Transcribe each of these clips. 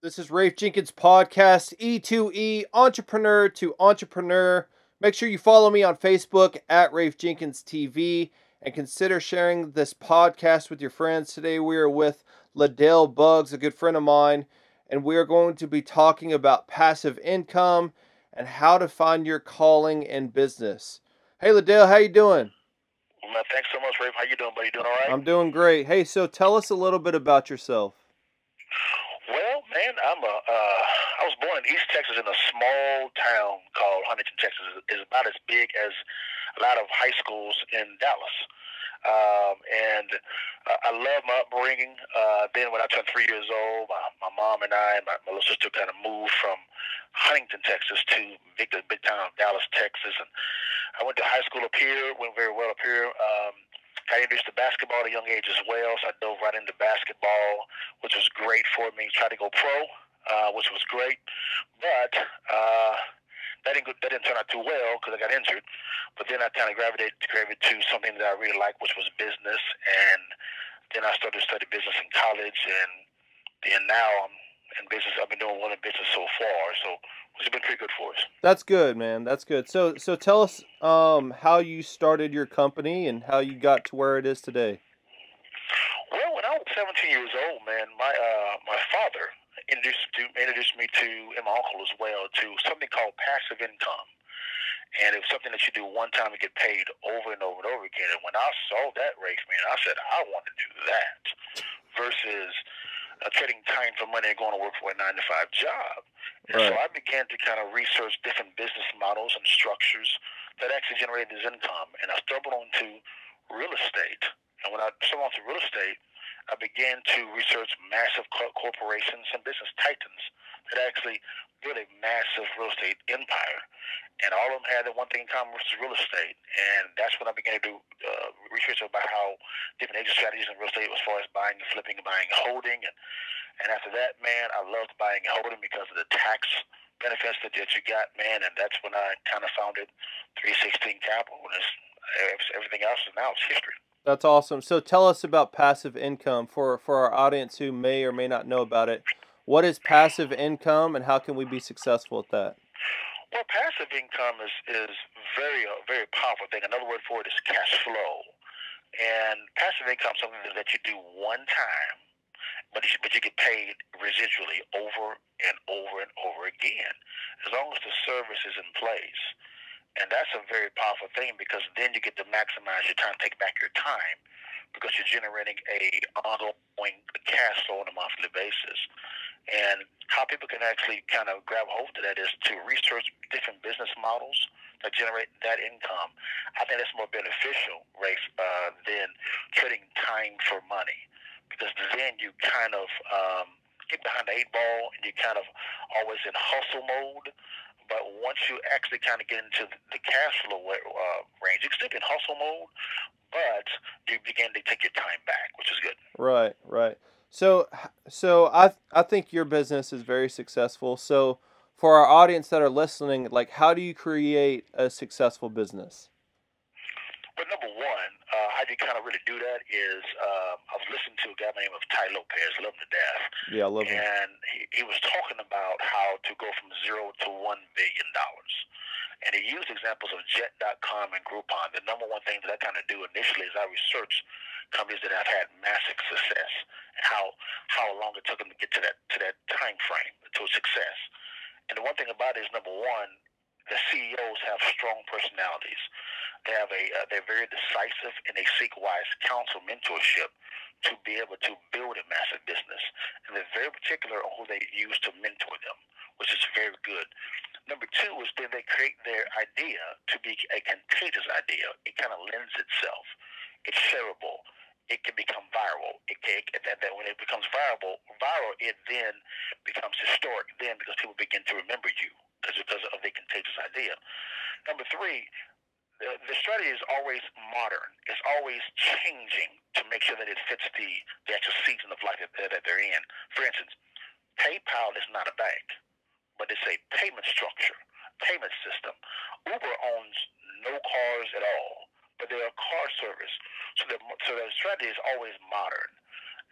This is Rafe Jenkins Podcast, E2E, Entrepreneur to Entrepreneur. Make sure you follow me on Facebook at Rafe Jenkins TV and consider sharing this podcast with your friends. Today we are with Liddell Buggs, a good friend of mine, and we are going to be talking about passive income and how to find your calling in business. Hey Liddell, how you doing? Man, thanks so much, Rafe. How you doing, buddy? You doing all right? I'm doing great. Hey, so tell us a little bit about yourself. Well, man, I was born in East Texas in a small town called Huntington, Texas. It's about as big as a lot of high schools in Dallas. And I love my upbringing. Then when I turned 3 years old, my mom and my little sister kind of moved from Huntington, Texas to big town of Dallas, Texas. And I went to high school up here, went very well up here. Got introduced to basketball at a young age as well, so I dove right into basketball, which was great for me. Tried to go pro, which was great, but that didn't turn out too well because I got injured. But then I kind of gravitated to something that I really liked, which was business, and then I started to study business in college, and then now I'm in business. I've been doing one in business so far, so which has been pretty good for us. That's good, man. That's good. So tell us how you started your company and how you got to where it is today. Well, when I was 17 years old, man, my father introduced me to, and my uncle as well, to something called passive income. And it was something that you do one time and get paid over and over and over again. And when I saw that, Rafe, man, I said, I want to do that versus trading time for money and going to work for a 9 to 5 job. And so Right. I began to kind of research different business models and structures that actually generated this income. And I stumbled onto real estate. And when I stumbled onto real estate, I began to research massive corporations and business titans that actually built a massive real estate empire. And all of them had the one thing in common, which is real estate. And that's when I began to do research about how different exit strategies in real estate as far as buying and flipping and buying and holding. And after that, man, I loved buying and holding because of the tax benefits that you got, man. And that's when I kind of founded 316 Capital. And everything else is now it's history. That's awesome. So tell us about passive income for our audience who may or may not know about it. What is passive income and how can we be successful at that? Well, passive income is very very powerful thing. Another word for it is cash flow. And passive income is something that you do one time, but you get paid residually over and over and over again, as long as the service is in place. And that's a very powerful thing because then you get to maximize your time, take back your time, because you're generating a ongoing cash flow on a monthly basis. And how people can actually kind of grab hold of that is to research different business models that generate that income. I think that's more beneficial, Rafe, than trading time for money, because then you kind of get behind the eight ball and you kind of always in hustle mode. But once you actually kind of get into the cash flow range, you can still be in hustle mode, but you begin to take your time back, which is good. Right, right. So I think your business is very successful. So for our audience that are listening, like how do you create a successful business? But number one, how you kind of really do that is I was listening to a guy by the name of Ty Lopez, love him to death, Yeah, I love him. and he was talking about how to go from $0 to $1 billion. And he used examples of Jet.com and Groupon. The number one thing that I kind of do initially is I research companies that have had massive success and how long it took them to get to that time frame to success. And the one thing about it is number one, the CEOs have strong personalities. They're very decisive and they seek wise counsel, mentorship to be able to build a massive business. And they're very particular on who they use to mentor them, which is very good. Number two is then they create their idea to be a contagious idea. It kind of lends itself. It's shareable. It can become viral. That when it becomes viral, it then becomes historic. Then because people begin to remember you because of the contagious idea. Number three, the strategy is always modern. It's always changing to make sure that it fits the actual season of life that they're in. For instance, PayPal is not a bank, but it's a payment structure, payment system. Uber owns no cars at all, but they're a car service. So the strategy is always modern.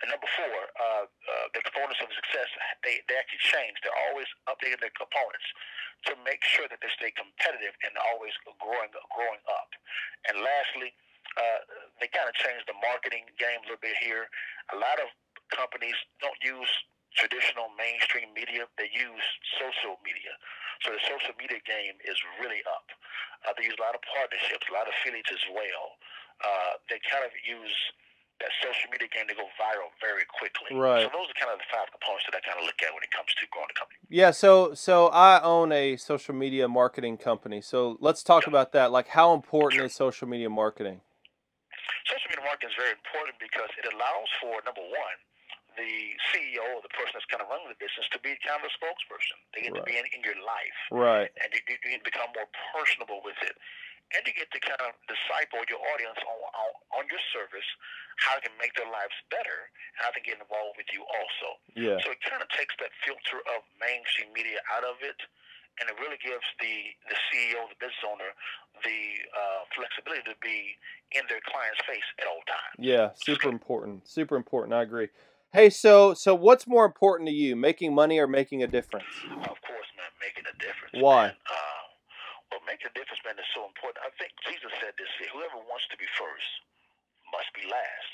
And number four, the components of success, they actually change. They're always updating their components to make sure that they stay competitive and always growing up. And lastly, uh, they kind of change the marketing game a little bit here. A lot of companies don't use traditional mainstream media; they use social media. So the social media game is really up. They use a lot of partnerships, a lot of affiliates as well. They kind of use that social media game to go viral very quickly. So Right. those are kind of the five components that I kind of look at when it comes to growing a company. Yeah, so I own a social media marketing company. So let's talk Yeah, about that. Like, how important sure. is social media marketing? Social media marketing is very important because it allows for, number one, the CEO or the person that's kind of running the business to be kind of a spokesperson. They get to Right. be in your life, Right. and you become more personable with it. And you get to kind of disciple your audience on your service, how they can make their lives better, and how they can get involved with you also. Yeah. So it kind of takes that filter of mainstream media out of it, and it really gives the CEO, the business owner, the flexibility to be in their client's face at all times, Yeah, which is super good. important. Super important. I agree. Hey, so what's more important to you, making money or making a difference? Of course, man, making a difference, man. Why? Well, making a difference, man, is so important. I think Jesus said this here: whoever wants to be first must be last,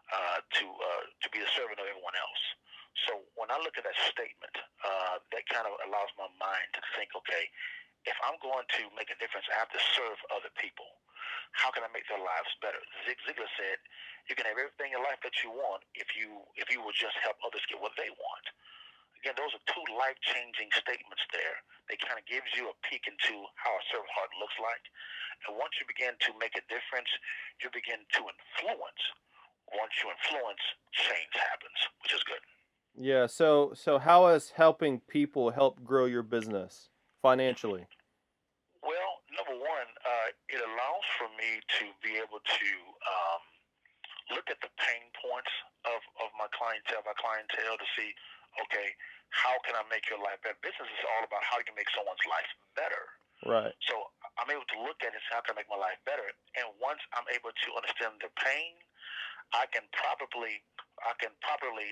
to be a servant of everyone else. So when I look at that statement, that kind of allows my mind to think, okay, if I'm going to make a difference, I have to serve other people. How can I make their lives better? Zig Ziglar said, "You can have everything in life that you want if you will just help others get what they want." Again, those are two life-changing statements there. They kind of gives you a peek into how a servant heart looks like. And once you begin to make a difference, you begin to influence. Once you influence, change happens, which is good. Yeah, so how has helping people help grow your business financially? Well, number one, it allows for me to be able to um, look at the pain points of my clientele to see, okay, how can I make your life better? Business is all about how you can make someone's life better. Right. So I'm able to look at it and say, how can I make my life better? And once I'm able to understand their pain, I can properly,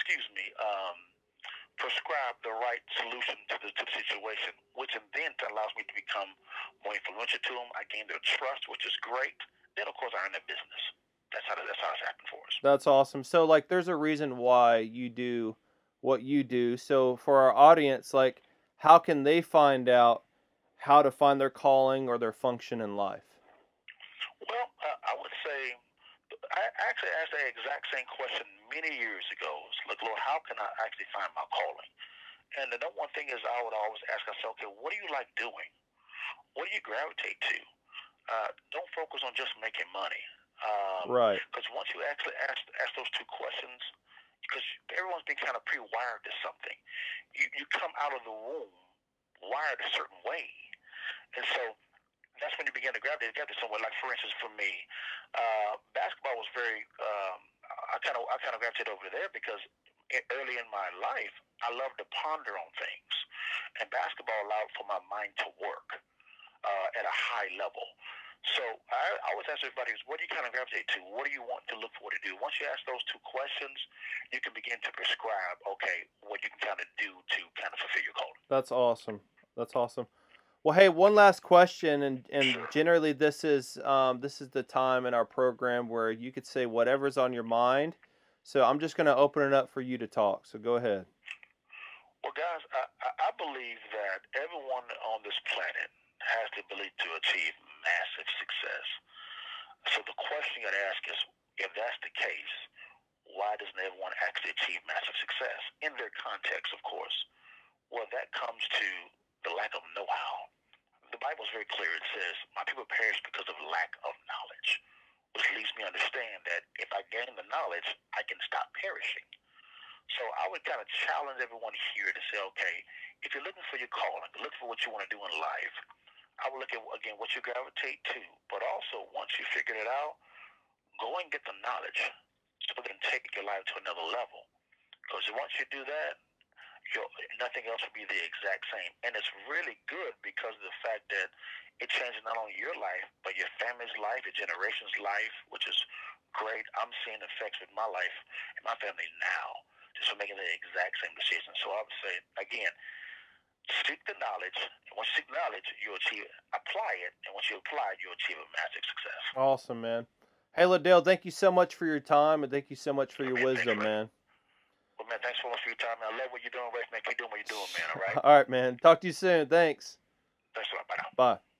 prescribe the right solution to the situation, which then allows me to become more influential to them. I gain their trust, which is great. Then, of course, I earn their business. That's how it's happened for us. That's awesome. So like there's a reason why you do what you do. So for our audience, like how can they find out how to find their calling or their function in life? Well, I would say I actually asked that exact same question many years ago. It's like, Lord, how can I actually find my calling? And the number one thing is I would always ask myself, okay, what do you like doing? What do you gravitate to? Don't focus on just making money. Right. Because once you actually ask those two questions, because everyone's been kind of pre-wired to something, you come out of the womb wired a certain way, and so that's when you begin to gravitate somewhere. Like for instance, for me, basketball was very. I kind of gravitated over there because early in my life, I loved to ponder on things, and basketball allowed for my mind to work at a high level. So I always ask everybody, what do you kind of gravitate to? What do you want to look for to do? Once you ask those two questions, you can begin to prescribe, okay, what you can kind of do to kind of fulfill your calling. That's awesome. That's awesome. Well, hey, one last question, and Sure. generally this is the time in our program where you could say whatever's on your mind. So I'm just going to open it up for you to talk. So go ahead. Well, guys, I believe that everyone on this planet has the ability to achieve massive success. So the question you got to ask is, if that's the case, why doesn't everyone actually achieve massive success in their context, of course? Well, that comes to the lack of know-how. The Bible is very clear. It says, "My people perish because of lack of knowledge," which leads me to understand that if I gain the knowledge, I can stop perishing. So I would kind of challenge everyone here to say, okay, if you're looking for your calling, look for what you want to do in life. I would look at again what you gravitate to, but also once you figured it out, go and get the knowledge so it can take your life to another level. Because once you do that, your, nothing else will be the exact same. And it's really good because of the fact that it changes not only your life, but your family's life, your generation's life, which is great. I'm seeing effects with my life and my family now just from making the exact same decision. So I would say, again, seek the knowledge. And once you seek knowledge, you'll achieve it. Apply it. And once you apply it, you'll achieve a magic success. Awesome, man. Hey, Liddell, thank you so much for your time, and thank you so much for your Man, wisdom, man. Well, man, thanks so much for your time, man. I love what you're doing, Rafe, man. Keep doing what you're doing, man, all right? All right, man. Talk to you soon. Thanks. Thanks a lot. Bye now. Bye.